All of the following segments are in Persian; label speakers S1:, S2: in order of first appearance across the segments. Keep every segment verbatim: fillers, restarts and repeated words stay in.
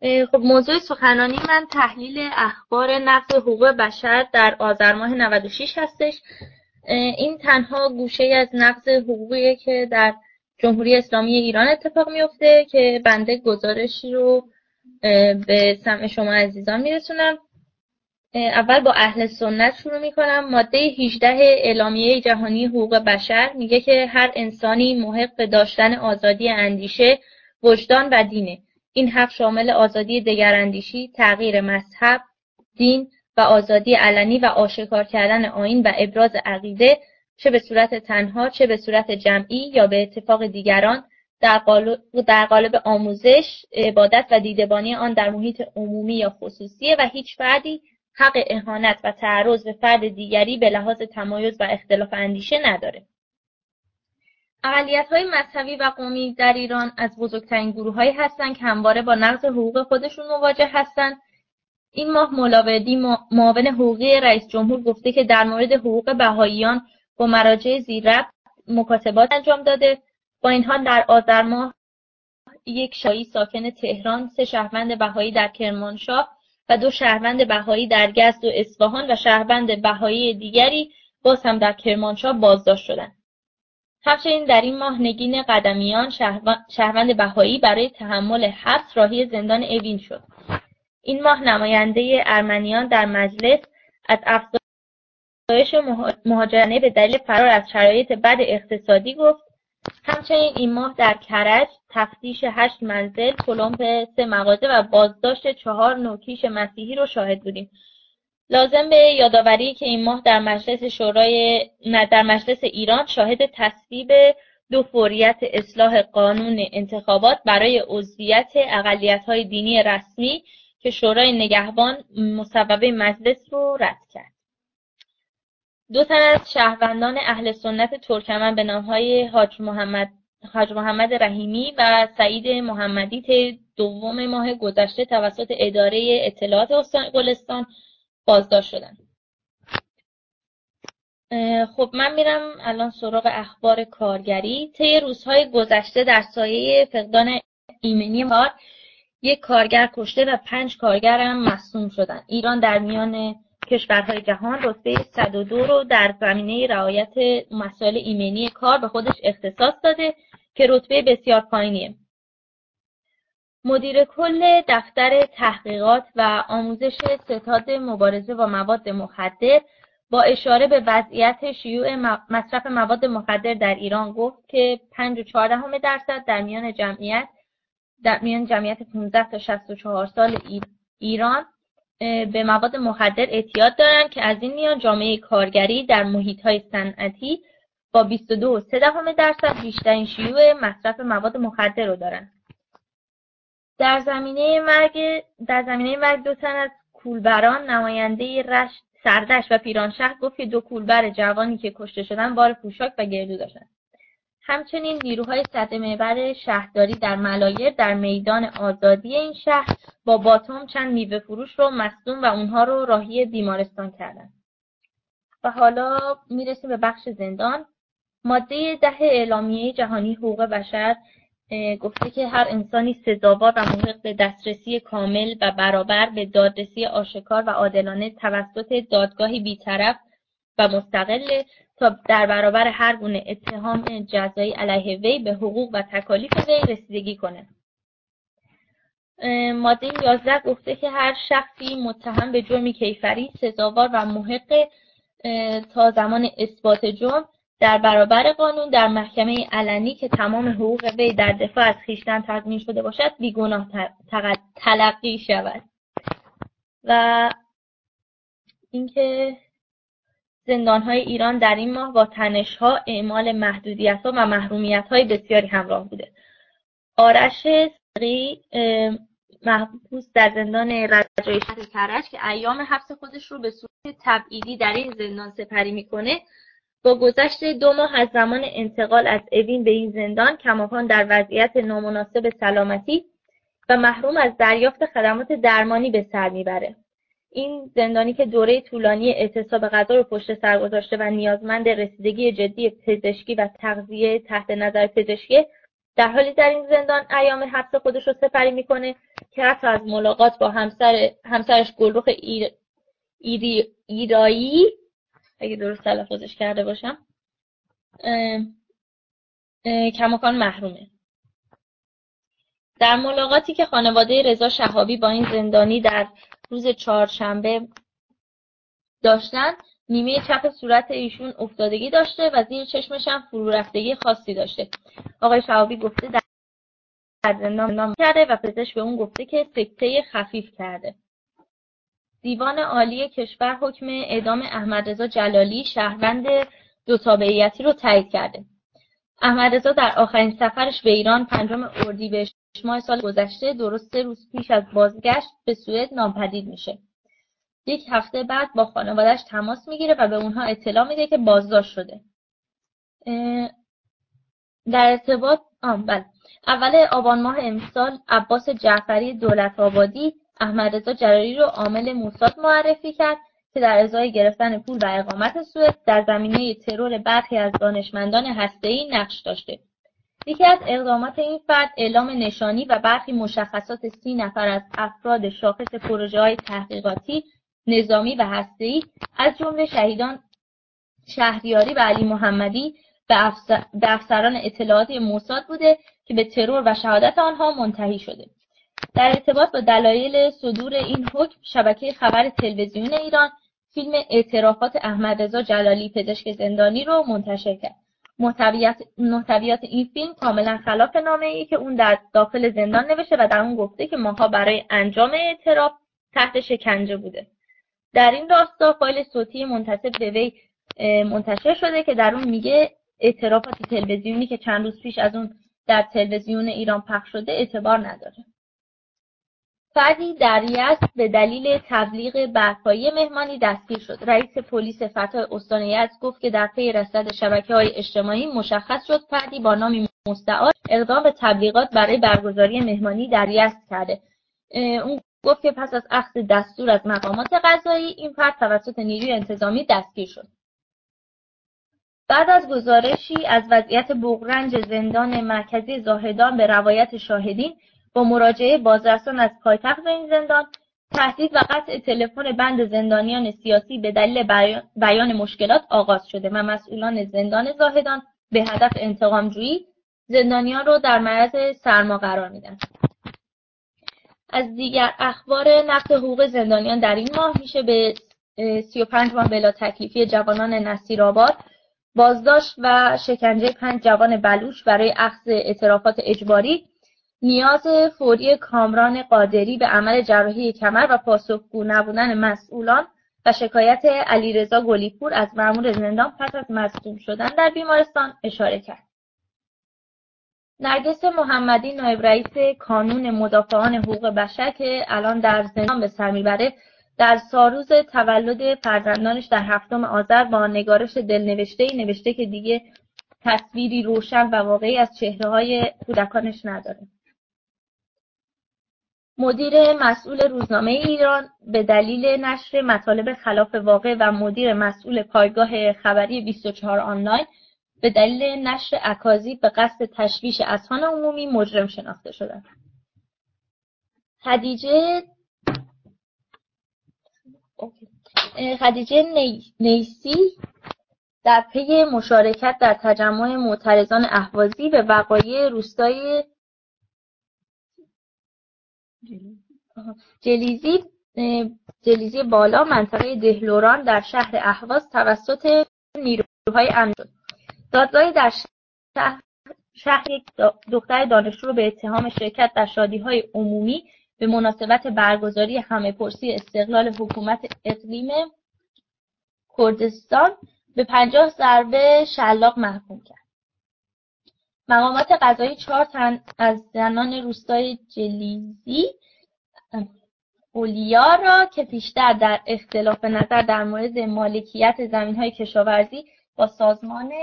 S1: اه، خب موضوع سخنرانی من تحلیل اخبار نقض حقوق بشر در آذر ماه نود و شش هستش. اه، این تنها گوشه از نقض حقوقیه که در جمهوری اسلامی ایران اتفاق میفته که بنده گزارشی رو اه، به سمع شما عزیزان میرسونم. اول با اهل سنت شروع میکنم. ماده هجده اعلامیه جهانی حقوق بشر میگه که هر انسانی محق به داشتن آزادی اندیشه، وجدان و دینه. این حق شامل آزادی دگراندیشی، تغییر مذهب، دین و آزادی علنی و آشکار کردن آیین و ابراز عقیده، چه به صورت تنها چه به صورت جمعی یا به اتفاق دیگران، در قالب, در قالب آموزش، عبادت و دیدبانی آن در محیط عمومی یا خصوصی و هیچ فردی حق اهانت و تعرض به فرد دیگری به لحاظ تمایز و اختلاف اندیشه نداره. اقلیت‌های مذهبی و قومی در ایران از بزرگترین گروه‌هایی هستند که همواره با نقض حقوق خودشون مواجه هستند. این ماه ملاودی معاون حقوقی رئیس جمهور گفته که در مورد حقوق بهائیان با مراجع زیرربط مکاتبات انجام داده. با این حال در آذر ماه یک شایی ساکن تهران، سه شهروند بهایی در کرمانشاه و دو شهروند بهایی در یزد و اصفهان و شهروند بهایی دیگری باز هم در کرمانشاه بازداشت شدند. همچنین در این ماه نگین قدمیان شهروند بهایی برای تحمل حبس راهی زندان اوین شد. این ماه نماینده ارمنیان در مجلس از افزایش مهاجرانه به دلیل فرار از شرایط بد اقتصادی گفت. همچنین این ماه در کرج تفتیش هشت منزل، تلمپ سه مغازه و بازداشت چهار نوکیش مسیحی رو شاهد بودیم. لازم به یادآوری که این ماه در مجلس شورای در مجلس ایران شاهد تصویب دو فوریت اصلاح قانون انتخابات برای عضویت اقلیت‌های دینی رسمی که شورای نگهبان مصوبه مجلس رو رد کرد. دو تن از شهروندان اهل سنت ترکمن به نام‌های حاج محمد حاج محمد رحیمی و سعید محمدی طی دوم ماه گذشته توسط اداره اطلاعات استان گلستان بازداشت شدند. خب من میرم الان سراغ اخبار کارگری. طی روزهای گذشته در سایه فقدان ایمنی کار یک کارگر کشته و پنج کارگر هم مصدوم شدند. ایران در میان کشورهای جهان رتبه صد و دو رو در زمینه رعایت مسائل ایمنی کار به خودش اختصاص داده که رتبه بسیار پایینیه. مدیر کل دفتر تحقیقات و آموزش ستاد مبارزه با مواد مخدر با اشاره به وضعیت شیوع مصرف مواد مخدر در ایران گفت که پنج و چهار دهم درصد در میان جمعیت در میان جمعیت پانزده تا شصت و چهار سال ایران به مواد مخدر اعتیاد دارند که از این میان جامعه کارگری در محیط‌های صنعتی با بیست و دو و سه دهم درصد بیشترین شیوع مصرف مواد مخدر رو دارند. در زمینه مرگ در زمینه مرگ دو تن از کولبران نماینده رشت سردشت و پیرانشهر گفت که دو کولبر جوانی که کشته شدن بار پوشاک و گردو داشتند. همچنین نیروهای سد محور شهرداری در ملایر در میدان آزادی این شهر با باتوم چند میوه فروش رو مصدوم و اونها رو راهی بیمارستان کردند. و حالا میرسیم به بخش زندان. ماده ده اعلامیه جهانی حقوق بشر گفته که هر انسانی سزاوار و محق به دسترسی کامل و برابر به دادرسی آشکار و عادلانه توسط دادگاهی بی‌طرف و مستقل تا در برابر هر گونه اتهام جزایی علیه وی به حقوق و تکالیف وی رسیدگی کنه. ماده یازده گفته که هر شخصی متهم به جرم کیفری سزاوار و محق تا زمان اثبات جرم در برابر قانون در محکمه علنی که تمام حقوق وی در دفاع از خویشتن تضمین شده باشد بیگناه تلقی شود. و اینکه زندان‌های ایران در این ماه با تنش‌ها، اعمال محدودیت‌ها و محرومیت‌های بسیاری همراه بوده. آرش صدیقی محبوس در زندان رجایی شهر کرج که ایام حبس خودش رو به صورت تبعیدی در این زندان سپری میکنه، با گذشت دو ماه از زمان انتقال از اوین به این زندان کماکان در وضعیت نامناسب سلامتی و محروم از دریافت خدمات درمانی به سر میبره. این زندانی که دوره طولانی اعتصاب غذا رو پشت سر گذاشته و نیازمند رسیدگی جدی پزشکی و تغذیه تحت نظر پزشکی در حالی در این زندان ایام حبس خودش رو سپری میکنه که حتی از ملاقات با همسر همسرش گلرخ ایر... ایری... ایرایی، اگه درست تلفظش کرده باشم، اه... اه... کماکان محرومه. در ملاقاتی که خانواده رضا شهابی با این زندانی در روز چهارشنبه داشتن، نیمه چپ صورت ایشون افتادگی داشته و زیر چشمش هم فرو رفتگی خاصی داشته. آقای شهابی گفته در زندان کرده و پزشک به اون گفته که سکته خفیف کرده. دیوان عالی کشور حکم اعدام احمدرضا جلالی شهروند دو تابعیتی رو تایید کرده. احمدرضا در آخرین سفرش به ایران پنجم اردیبهشت ماه سال گذشته، درست سه روز پیش از بازگشت به سوئد، ناپدید میشه. یک هفته بعد با خانواده‌اش تماس میگیره و به اونها اطلاع میده که بازداشت شده. در ارتباط آم بله اول آبان ماه امسال عباس جعفری دولت‌آبادی احمدرضا جلالی رو عامل موساد معرفی کرد که در ازای گرفتن پول و اقامت سوئد در زمینه ترور برخی از دانشمندان هسته‌ای نقش داشته. یکی از اقدامات این فرد اعلام نشانی و برخی مشخصات سی نفر از افراد شاخص پروژه‌های تحقیقاتی، نظامی و هسته‌ای از جمله شهیدان شهریاری و علی محمدی به افسر... افسران اطلاعاتی موساد بوده که به ترور و شهادت آنها منتهی شده. در ارتباط با دلایل صدور این حکم، شبکه خبر تلویزیون ایران فیلم اعترافات احمدرضا جلالی پزشک زندانی رو منتشر کرد. محتویات محتویات این فیلم کاملا خلاف نامه‌ای که اون در داخل زندان نوشته و در اون گفته که ماها برای انجام اعتراف تحت شکنجه بوده. در این راستا فایل صوتی منتسب به وی منتشر شده که در اون میگه اعترافات تلویزیونی که چند روز پیش از اون در تلویزیون ایران پخش شده اعتبار نداره. فردی در یزد به دلیل تبلیغ برپایی مهمانی دستگیر شد. رئیس پلیس فتح استان یزد گفت که در پی رصد شبکه‌های اجتماعی مشخص شد فردی با نام مستعار اقدام به تبلیغات برای برگزاری مهمانی در یزد کرده. اون گفت که پس از اخذ دستور از مقامات قضایی این فرد توسط نیروی انتظامی دستگیر شد. بعد از گزارشی از وضعیت بغرنج زندان مرکزی زاهدان به روایت شاهدین، با مراجعه بازرسان از پایتخت این زندان، تهدید و قطع تلفن بند زندانیان سیاسی به دلیل بیان مشکلات آغاز شده و مسئولان زندان زاهدان به هدف انتقام جویی زندانیان را در معرض سرما قرار میدن. از دیگر اخبار نقض حقوق زندانیان در این ماه میشه به سی و پنج ماه بلا تکلیفی جوانان نصیرآباد، بازداشت و شکنجه پنج جوان بلوچ برای اخذ اعترافات اجباری، نیاز فوری کامران قادری به عمل جراحی کمر و پاسخگو نبودن مسئولان و شکایت علیرضا گلیپور از مأمور زندان پس از مصدوم شدن در بیمارستان اشاره کرد. نرگس محمدی نایب رئیس کانون مدافعان حقوق بشر که الان در زندان به سر میبره، در سالروز تولد فرزندانش در هفتم آذر با نگارش دلنوشته‌ای نوشته که دیگه تصویری روشن و واقعی از چهره‌های کودکانش نداره. مدیر مسئول روزنامه ایران به دلیل نشر مطالب خلاف واقع و مدیر مسئول پایگاه خبری بیست و چهار آنلاین به دلیل نشر اکاذیب به قصد تشویش اذهان عمومی مجرم شناخته شدند. خدیجه خدیجه نیسی در پی مشارکت در تجمع معترضان اهوازی به وقایع روستای جلیزی جلیزی بالا منطقه دهلوران در شهر اهواز توسط نیروهای امنیتی شد. دادگاهی در شهر, شهر یک دختر دانشجو رو به اتهام شرکت در شادی‌های عمومی به مناسبت برگزاری همه‌پرسی استقلال حکومت اقلیم کردستان به پنجاه ضربه شلاق محکوم کرد. مقامات قضایی چهار تن از زنان روستای جلیزی اولیا را که پیشتر در اختلاف نظر در مورد مالکیت زمین‌های کشاورزی با سازمان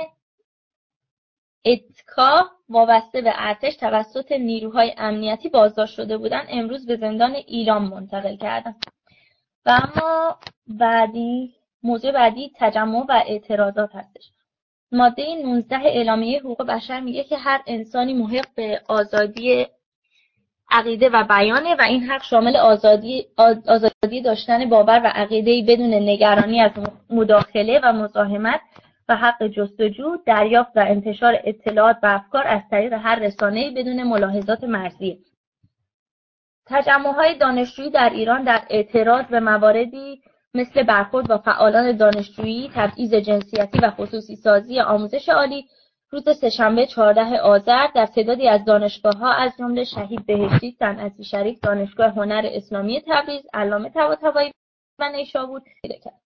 S1: اتکا وابسته به ارتش توسط نیروهای امنیتی بازداشت شده بودند، امروز به زندان ایلام منتقل کردند. و اما بعدی موضوع بعدی تجمع و اعتراضات هستش. ماده نوزده اعلامیه حقوق بشر میگه که هر انسانی محق به آزادی عقیده و بیانه و این حق شامل آزادی آزادی داشتن باور و عقیده‌ای بدون نگرانی از مداخله و مزاحمت و حق جستجو، دریافت و انتشار اطلاعات و افکار از طریق هر رسانه‌ای بدون ملاحظات مرزی. تجمع‌های دانشجویی در ایران در اعتراض به مواردی مثل برخورد با فعالان دانشجویی، تبعیض جنسیتی و خصوصی سازی آموزش عالی روز سه‌شنبه چهاردهم آذر در تعدادی از دانشگاه‌ها از جمله شهید بهشتی صنعتی شریف، دانشگاه هنر اسلامی تبریز، علامه طباطبایی و نیشابور پیدا کرد.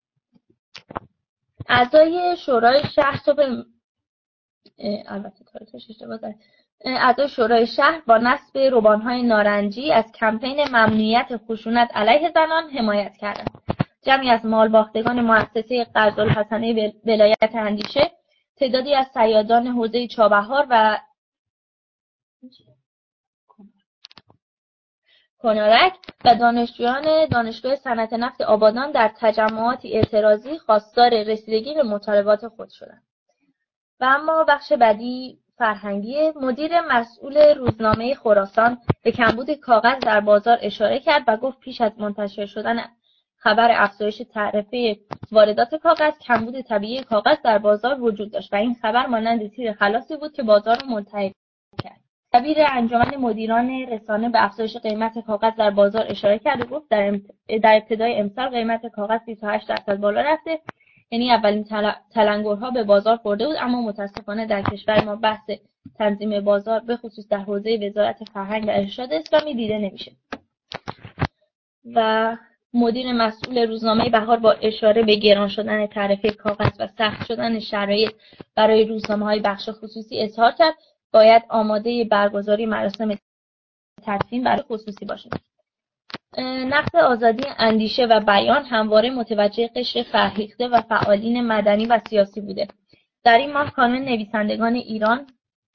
S1: اعضای شورای شهر صبح البته تاریخش اشتباه زد. اعضای شورای شهر با نصب روبان‌های نارنجی از کمپین ممنوعیت خشونت علیه زنان حمایت کردند. جمعی از مالباختگان مؤسسه قرض‌الحسنه ولایت اندیشه، تعدادی از صیادان حوزه چابهار و کنارک و دانشجویان دانشگاه صنعت نفت آبادان در تجمعاتی اعتراضی خواستار رسیدگی به مطالبات خود شدند. و اما بخش بعدی فرهنگی، مدیر مسئول روزنامه خراسان به کمبود کاغذ در بازار اشاره کرد و گفت پیش از منتشر شدن خبر افزایش تعرفه واردات کاغذ، کمبود طبیعی کاغذ در بازار وجود داشت و این خبر مانند تیر خلاصی بود که بازار را ملتهب کرد. دبیر انجمن مدیران رسانه به افزایش قیمت کاغذ در بازار اشاره کرد و گفت در, در ابتدای امسال قیمت کاغذ بیست و هشت درصد بالا رفته، یعنی اولین تلنگرها به بازار خورده بود، اما متاسفانه در کشور ما بحث تنظیم بازار به خصوص در حوزه وزارت فرهنگ و ارشاد اسلامی دیده نمیشه. و مدیر مسئول روزنامه بهار با اشاره به گران شدن تعرفه کاغذ و سخت شدن شرایط برای روزنامه‌های بخش خصوصی اظهار کرد باید آماده برگزاری مراسم تدفین برای خصوصی باشیم. نقد آزادی اندیشه و بیان همواره متوجه قشر فرهیخته و فعالین مدنی و سیاسی بوده. در این ماه کانون نویسندگان ایران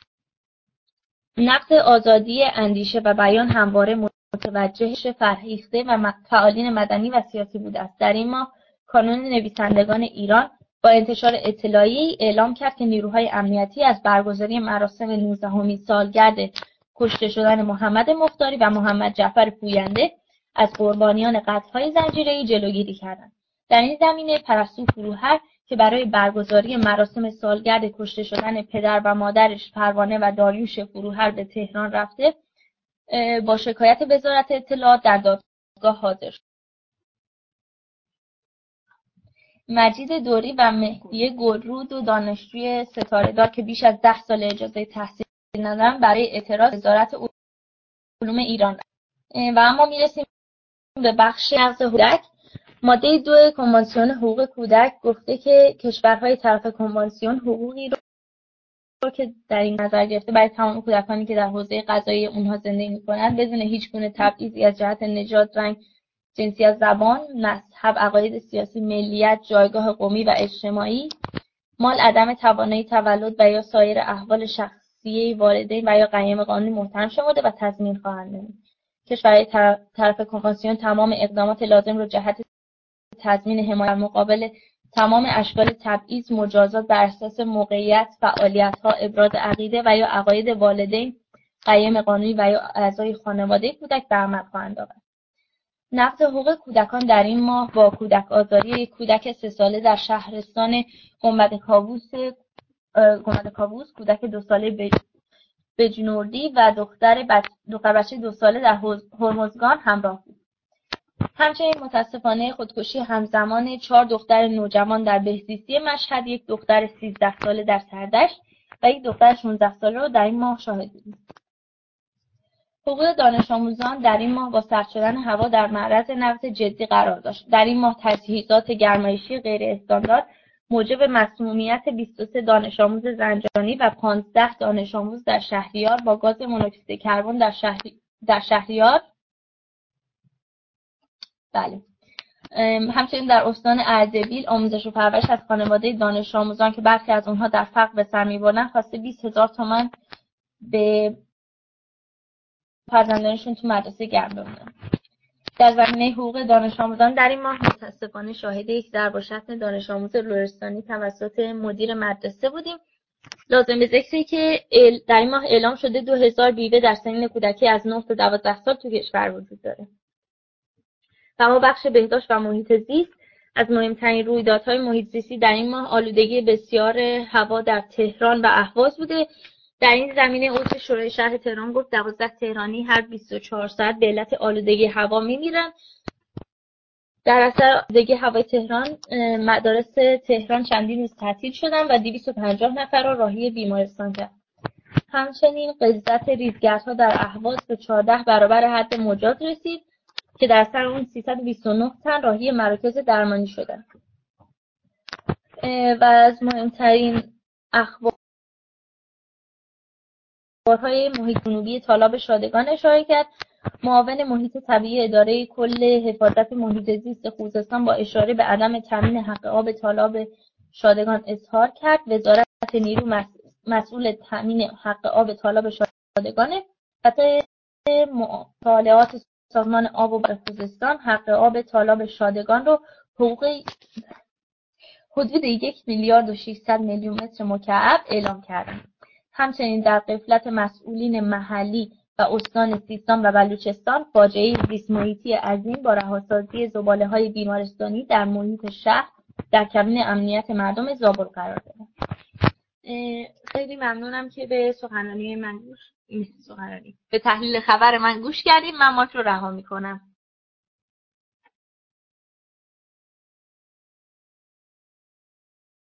S1: نقد آزادی اندیشه و بیان همواره متوجه قشر فرهیخته و فعالین مدنی و سیاسی بوده است. در این ماه کانون نویسندگان ایران با انتشار اطلاعیه‌ای اعلام کرد که نیروهای امنیتی از برگزاری مراسم نوزدهمین سالگرد کشته شدن محمد مختاری و محمد جعفر پوینده از قربانیان قتل‌های زنجیره‌ای جلوگیری کردند. در این زمینه پرستو فروهر که برای برگزاری مراسم سالگرد کشته شدن پدر و مادرش پروانه و داریوش فروهر به تهران رفته، با شکایت وزارت اطلاعات در دادگاه حاضر شد. مجید دوری و مهدی گلرود و دانشجوی ستاره‌دار که بیش از ده سال اجازه تحصیل ندارند برای اعتراض وزارت علوم ایران رفت. و اما میرسیم به بخش نقض کودک. ماده دو کنوانسیون حقوق کودک گفته که کشورهای طرف کنوانسیون حقوقی رو که در این نظر گرفته برای تمام کودکانی که در حوزه قضایی اونها زندگی می‌کنند بدون هیچ گونه تبعیضی از جهت نژاد، رنگ، جنسیت، زبان، مذهب، عقاید سیاسی، ملیت، جایگاه قومی و اجتماعی، مال، عدم توانایی تولد و یا سایر احوال شخصی والدین و یا قیم قانونی محترم شمرده و تضمین خواهند نمود. کشورهای طرف کنوانسیون تمام اقدامات لازم را جهت تضمین حمایت مقابل تمام اشکال تبعیض، مجازات بر اساس موقعیت، فعالیت‌ها، ابراز عقیده و یا عقاید والدین، قیم قانونی و یا اعضای خانواده کودک به عمل خواهند آورد. نقض حقوق کودکان در این ماه با کودک آزاری یک کودک سه ساله در شهرستان گنبد کاووس گنبد کاووس، کودک دو ساله بجنوردی و دختر بچ... دختر بچه دو ساله در هرمزگان همراه بود. همچنین متاسفانه خودکشی همزمان چهار دختر نوجوان در بهزیستی مشهد، یک دختر سیزده ساله در سردشت و یک دختر شانزده ساله رو در این ماه شاهد بودیم. حقوق دانش آموزان در این ماه با سرد شدن هوا در معرض نقض جدی قرار داشت. در این ماه تجهیزات گرمایشی غیر استاندارد موجب مسمومیت بیست و سه دانش آموز زنجانی و پانزده دانش آموز در شهریار با گاز مونوکسید کربن در شهری... در شهریار بله. همچنین در استان اردبیل آموزش و پرورش از خانواده دانش آموزان که برخی از اونها در فقر به سر می‌بردند خواسته بیست هزار تومان به فرزندانشون تو مدرسه گرم بمونن. در زمینه حقوق دانش آموزان در این ماه متاسفانه شاهد یک ضرب و شتم دانش آموز لرستانی توسط مدیر مدرسه بودیم. لازم به ذکره که در این ماه اعلام شده دو هزار بیوه در سنین کودکی از نه تا دوازده سال تو کشور وجود داره. و اما بخش بهداشت و محیط زیست، از مهمترین رویدادهای محیط زیستی در این ماه آلودگی بسیار هوا در تهران و اهواز بوده. در این زمینه عضو شورای شهر تهران گفت دوازده تهرانی هر بیست و چهار ساعت به علت آلودگی هوا میمیرن. در اثر آلودگی هوای تهران مدارس تهران چندین روز تعطیل شدن و دویست و پنجاه نفر را راهی بیمارستان کرد. همچنین غلظت ریزگردها در اهواز به چهارده برابر حد مجاز رسید که در اثر اون سیصد و بیست و نه تن راهی مراکز درمانی شدند. و از مهمترین اخبارهای محیط جنوبی تالاب شادگان اشاره کرد. معاون محیط طبیعی اداره کل حفاظت محیط زیست خوزستان با اشاره به عدم تامین حق آب تالاب شادگان اظهار کرد وزارت نیرو مسئول تامین حق آب تالاب شادگان و مطالعات سازمان آب و برق خوزستان حق آب تالاب شادگان رو حقوق حدود یک میلیارد و ششصد میلیون متر مکعب اعلام کردند. همچنین در غفلت مسئولین محلی و استان سیستان و بلوچستان فاجعه زیست محیطی عظیم با رهاسازی زباله‌های بیمارستانی در محیط شهر در کمین امنیت مردم زابل قرار داد. خیلی ممنونم که به سخنرانی من گوش سخنرانی به تحلیل خبر من گوش کردید. من ماک رو رها می‌کنم.